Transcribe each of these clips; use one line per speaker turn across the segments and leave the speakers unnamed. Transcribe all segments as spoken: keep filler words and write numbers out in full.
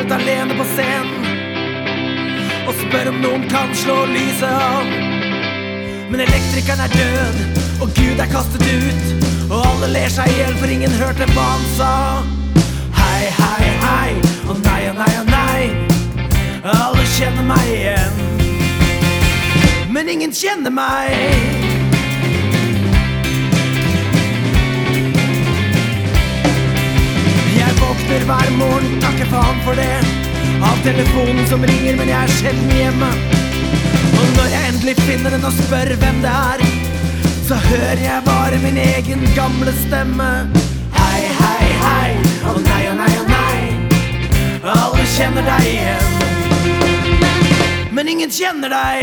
helt alene på scenen og spør om noen kan slå lyset av. Men elektrikeren er død, og Gud er kastet ut, og alle ler seg ihjel, for ingen hørte hva han sa. Hei, hei, hei, og nei, og nei, og nei. Alle kjenner meg igjen, men ingen kjenner meg. Jeg våkner hver morgen, takker faen for det, av telefonen som ringer, men jeg er sjelden hjemme. Og når jeg endelig finner den og spør hvem det er, så hører jeg bare min egen gamle stemme. Hei, hei, hei, og nei, og nei, og nei. Alle kjenner deg igjen, men ingen kjenner deg.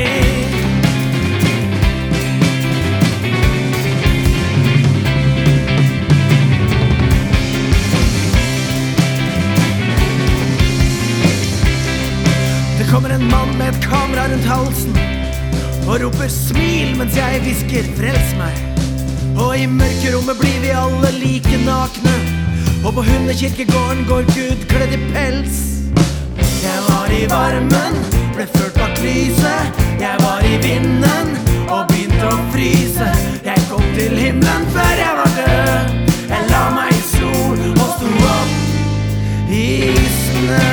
Det kommer en mann med et kamera rundt halsen og roper smil mens jeg hvisker frels meg. Og i mørkerommet blir vi alle like nakne, og på hundekirkegården går Gud kledd i pels. Jeg var i varmen, ble ført bak lyset. Jeg var i vinden og begynte å fryse. Jeg kom til himmelen før jeg var død. Jeg la meg i sol og sto opp i snø.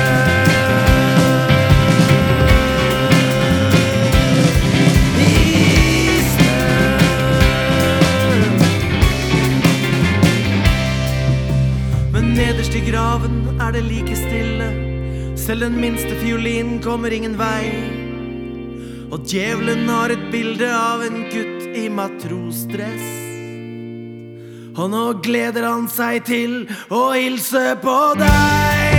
Nederst i graven er det like stille. Selv den minste fiolin kommer ingen vei. Og djevelen har et bilde av en gutt i matrosdress. Og nå gleder han seg til å hilse på deg.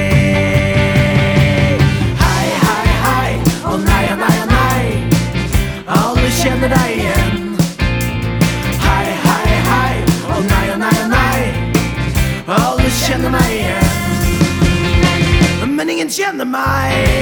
Hei, hei, hei, og nei, og nei, og nei. Alle kjenner deg igjen. Hei, hei, hei, og nei, og nei, og nei. Alle kjenner meg igjen, men ingen kjenner meg.